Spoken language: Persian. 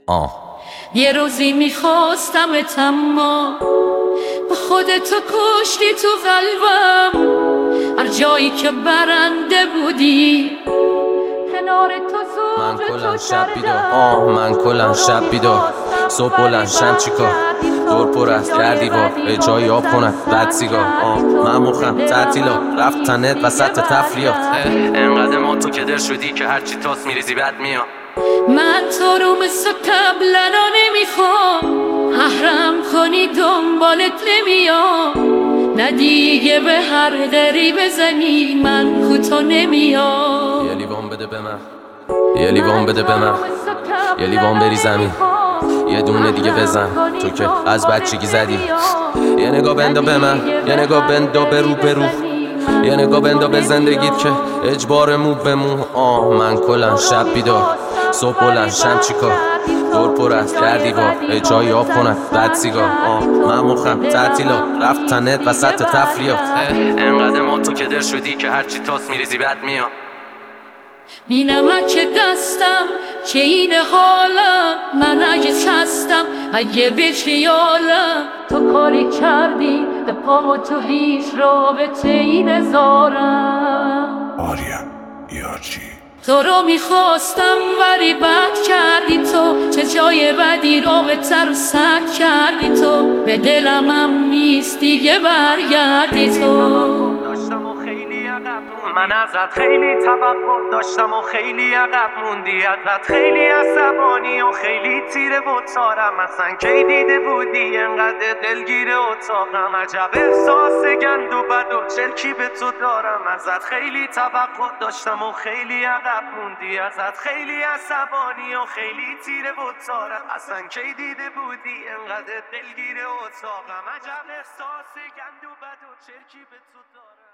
یه روزی میخواستمت اما با خودتو کشتی تو قلبم. هر جایی که برنده بودی کنار تو من کلن شب بیدار من کلن شب بیدار صبح بلند شم چیکار دور پر از کردی با به جای آب کنن بد سیگار من مخم تعطیلات رفتنت وسط تفریات انقدر ما تو کدر شدی که هرچی تاس میریزی بد میاد. من تو رو مثل قبلا نمیخوام احرم کنی دنبالت نمیام. نه دیگه به هر دری بزنی من کوتاه نمیام. یه لیوان بده به من یه لیوان بده به من یه لیوان بری زمین یه دونه دیگه بزن تو که از بچگی زدی. یه نگاه بندا به من یه نگاه بندا به رو یه نگاه بندا به زندگیت که اجبار مو به مو. من کلن شب بیدار صبح بلند شم چیکار دور پر از کردی با به جای آب کنن بد سیگار من مخم تعطیلات رفتنت وسط تفریات انقدر ما تو کدر شدی که هرچی تاس میریزی بد میاد. بی نمک دستم که این حالم من عجز هستم اگه به خیالم تو کاری کردی به پامو تو هیچ رابطه ای نذارم. آریا یارچی تو رو میخواستم ولی بد کردی تو چه جای بدی رابطه رو سد کردی تو به دلم هم نیست دیگه برگردی تو. من ازت خیلی توقع داشتم و خیلی عقب موندی ازت خیلی عصبانی و خیلی تیره و تارم اصلا کی دیده بودی انقدر دلگیر اتاقم عجب احساس گند و بد و چرکی به تو دارم ازت خیلی توقع داشتم و خیلی عقب موندی ازت خیلی عصبانی و خیلی تیره و تارم اصلا کی دیده بودی انقدر دلگیر اتاقم عجب احساس گند و بد و چرکی به تو دارم.